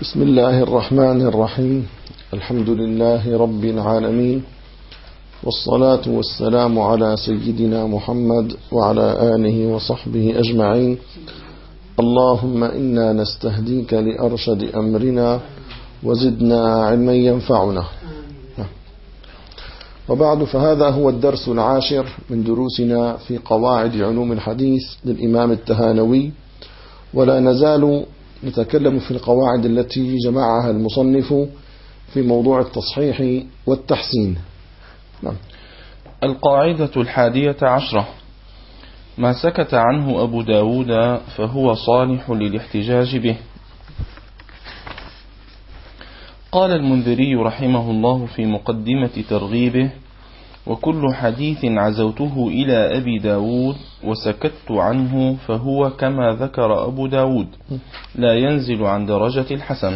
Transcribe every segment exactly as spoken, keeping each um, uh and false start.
بسم الله الرحمن الرحيم. الحمد لله رب العالمين، والصلاة والسلام على سيدنا محمد وعلى آله وصحبه أجمعين. اللهم إنا نستهديك لأرشد أمرنا وزدنا علما ينفعنا. وبعد، فهذا هو الدرس العاشر من دروسنا في قواعد علوم الحديث للإمام التهانوي، ولا نزال نتكلم في القواعد التي جمعها المصنف في موضوع التصحيح والتحسين. نعم. القاعدة الحادية عشرة: ما سكت عنه أبو داود فهو صالح للاحتجاج به. قال المنذري رحمه الله في مقدمة ترغيبه: وكل حديث عزوته إلى أبي داود وسكت عنه فهو كما ذكر أبو داود، لا ينزل عن درجة الحسن،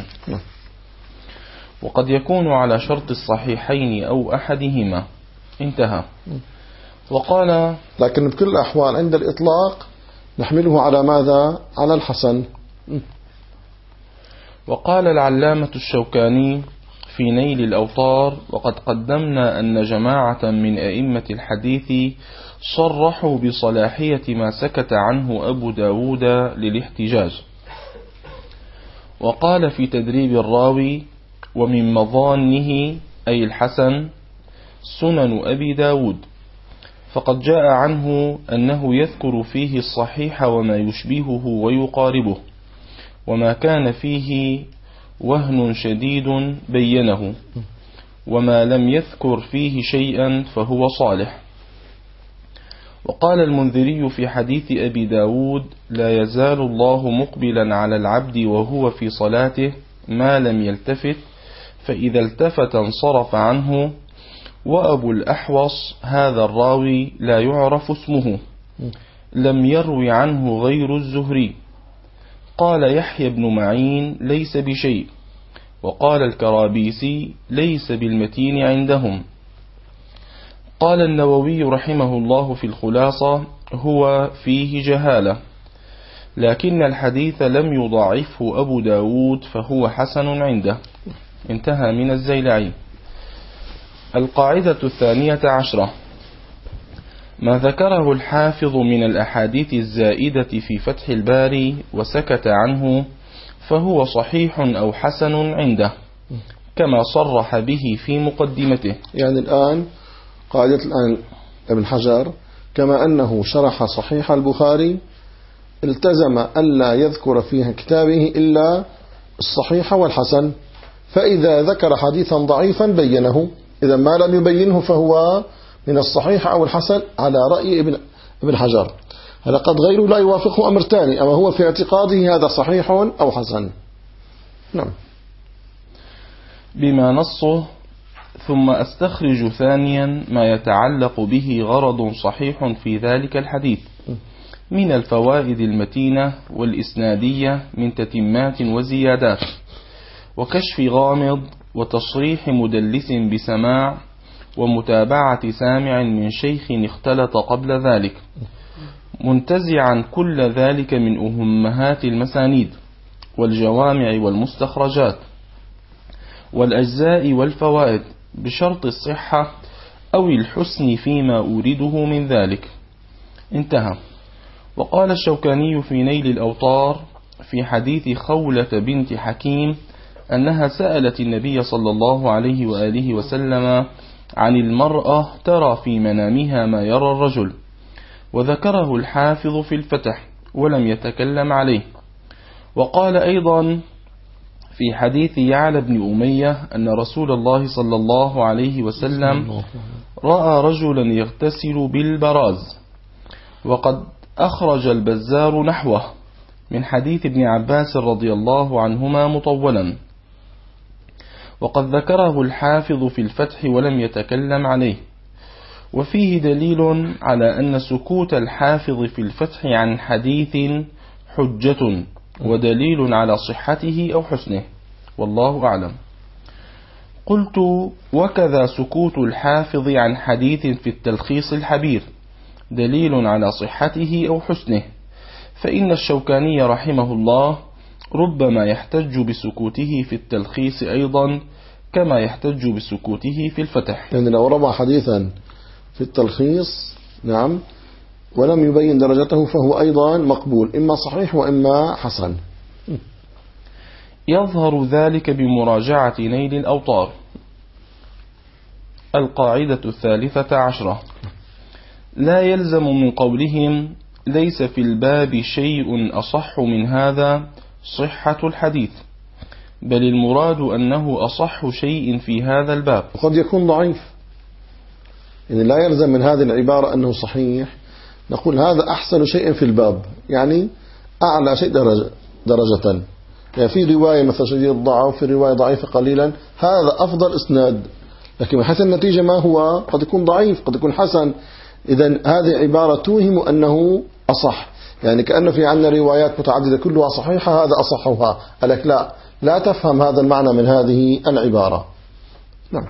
وقد يكون على شرط الصحيحين أو أحدهما. انتهى. وقال: لكن بكل الأحوال عند الإطلاق نحمله على ماذا؟ على الحسن. وقال العلامة الشوكاني في نيل الأوطار: وقد قدمنا أن جماعة من أئمة الحديث صرحوا بصلاحية ما سكت عنه أبو داود للاحتجاج. وقال في تدريب الراوي: ومن مظانه أي الحسن سنن أبي داود، فقد جاء عنه أنه يذكر فيه الصحيح وما يشبهه ويقاربه، وما كان فيه وهن شديد بينه، وما لم يذكر فيه شيئا فهو صالح. وقال المنذري في حديث أبي داود: لا يزال الله مقبلا على العبد وهو في صلاته ما لم يلتفت، فإذا التفت انصرف عنه. وأبو الأحوص هذا الراوي لا يعرف اسمه، لم يروي عنه غير الزهري. قال يحيى بن معين: ليس بشيء. وقال الكرابيسي: ليس بالمتين عندهم. قال النووي رحمه الله في الخلاصة: هو فيه جهالة، لكن الحديث لم يضاعفه أبو داود فهو حسن عنده. انتهى من الزيلعي. القاعدة الثانية عشرة: ما ذكره الحافظ من الأحاديث الزائدة في فتح الباري وسكت عنه فهو صحيح أو حسن عنده، كما صرح به في مقدمته. يعني الآن قاعدة الآن ابن حجر كما أنه شرح صحيح البخاري التزم ألا يذكر فيها كتابه إلا الصحيح والحسن، فإذا ذكر حديثا ضعيفا بينه، إذا ما لم يبينه فهو من الصحيح أو الحسن على رأي ابن ابن حجر. هذا قد غيره لا يوافقه أمر ثاني، أما هو في اعتقاده هذا صحيح أو حسن. نعم. بما نصه. ثم أستخرج ثانيا ما يتعلق به غرض صحيح في ذلك الحديث من الفوائد المتينة والإسنادية من تتمات وزيادات، وكشف غامض، وتصريح مدلس بسماع، ومتابعة سامع من شيخ اختلط قبل ذلك، منتزعا كل ذلك من أمهات المسانيد والجوامع والمستخرجات والأجزاء والفوائد، بشرط الصحة أو الحسن فيما أورده من ذلك. انتهى. وقال الشوكاني في نيل الأوطار في حديث خولة بنت حكيم أنها سألت النبي صلى الله عليه وآله وسلم عن المرأة ترى في منامها ما يرى الرجل، وذكره الحافظ في الفتح ولم يتكلم عليه. وقال أيضا في حديث يعلى بن أمية أن رسول الله صلى الله عليه وسلم رأى رجلا يغتسل بالبراز، وقد أخرج البزار نحوه من حديث ابن عباس رضي الله عنهما مطولا، وقد ذكره الحافظ في الفتح ولم يتكلم عليه. وفيه دليل على أن سكوت الحافظ في الفتح عن حديث حجة، ودليل على صحته أو حسنه، والله أعلم. قلت: وكذا سكوت الحافظ عن حديث في التلخيص الحبير دليل على صحته أو حسنه، فإن الشوكاني رحمه الله ربما يحتج بسكوته في التلخيص أيضا كما يحتج بسكوته في الفتح. يعني لو روى حديثا في التلخيص نعم ولم يبين درجته فهو أيضا مقبول، إما صحيح وإما حسن. يظهر ذلك بمراجعة نيل الأوطار. القاعدة الثالثة عشرة: لا يلزم من قولهم ليس في الباب شيء أصح من هذا صحة الحديث، بل المراد أنه أصح شيء في هذا الباب. وقد يكون ضعيف، يعني لا يلزم من هذه العبارة أنه صحيح، نقول هذا أحسن شيء في الباب، يعني أعلى شيء درجة درجة يعني في رواية مثلا شديد الضعف، في رواية ضعيفة قليلا، هذا أفضل إسناد، لكن حتى النتيجة ما هو قد يكون ضعيف قد يكون حسن. إذن هذه عبارة توهم أنه أصح، يعني كأنه في عندنا روايات متعددة كلها صحيحة هذا أصحها، قالك لا لا تفهم هذا المعنى من هذه العبارة. نعم.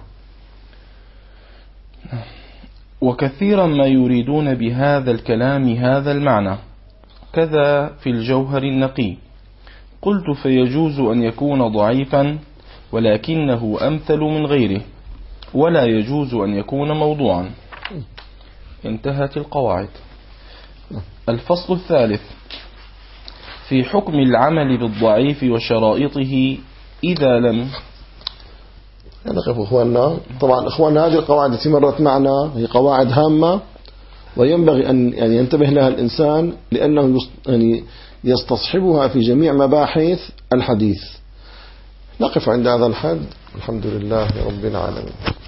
وكثيرا ما يريدون بهذا الكلام هذا المعنى، كذا في الجوهر النقي. قلت فيجوز أن يكون ضعيفا ولكنه أمثل من غيره، ولا يجوز أن يكون موضوعا. انتهت القواعد. الفصل الثالث في حكم العمل بالضعيف وشرائطه إذا لم. نقف أخواننا. طبعا أخواننا هذه القواعد التي مرت معنا هي قواعد هامة وينبغي أن يعني ينتبه لها الإنسان، لأنه يعني يستصحبها في جميع مباحث الحديث. نقف عند هذا الحد. الحمد لله رب العالمين.